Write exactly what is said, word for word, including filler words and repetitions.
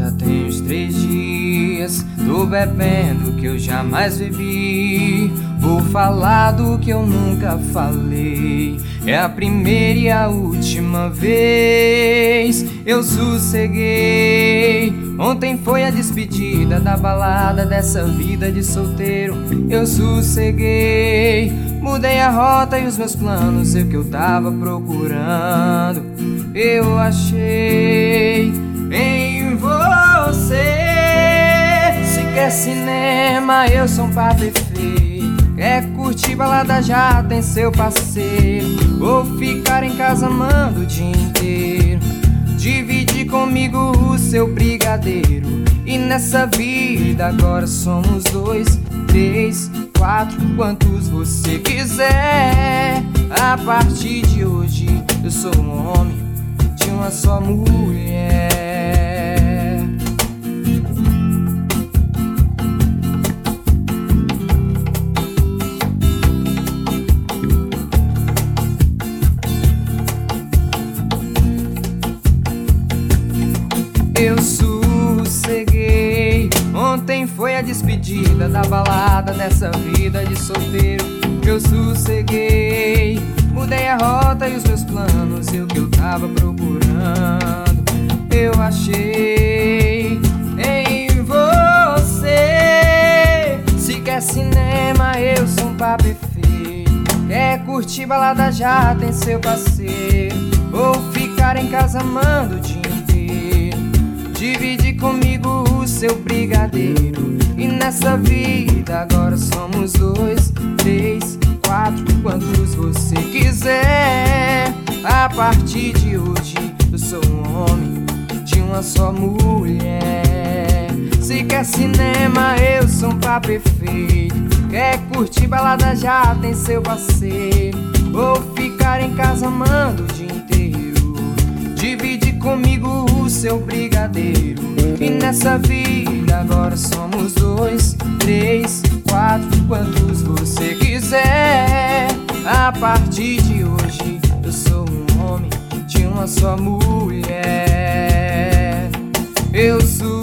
Já tem uns três dias, tô bebendo que eu jamais bebi. Vou falar do que eu nunca falei. É a primeira e a última vez. Eu sosseguei. Ontem foi a despedida da balada dessa vida de solteiro. Eu sosseguei. Mudei a rota e os meus planos, sei o que eu tava procurando. Eu achei em você. Se quer cinema, eu sou um par perfeito. Quer curtir balada, já tem seu parceiro. Ou ficar em casa amando o dia inteiro. Dividir comigo o seu brigadeiro. E nessa vida agora somos dois, três, quatro, quantos você quiser. A partir de hoje eu sou um homem de uma só mulher. Eu sosseguei. Ontem foi a despedida da balada dessa vida de solteiro. Eu sosseguei. Mudei a rota e os meus planos e o que eu tava procurando. Eu achei em você. Se quer cinema, eu sou um par perfeito. Quer curtir balada, já tem seu parceiro. Ou ficar em casa amando o dia inteiro. Dividir comigo o seu brigadeiro. E nessa vida agora somos dois, três, quatro, quantos você quiser. A partir de hoje eu sou um homem de uma só mulher. Se quer cinema, eu sou um par perfeito. Quer curtir balada, já tem seu parceiro. Ou ficar em casa amando o dia inteiro. Dividir comigo o seu brigadeiro. E nessa vida agora somos dois, três, quatro, quantos você quiser. A partir de hoje eu sou um homem de uma só mulher. Eu sou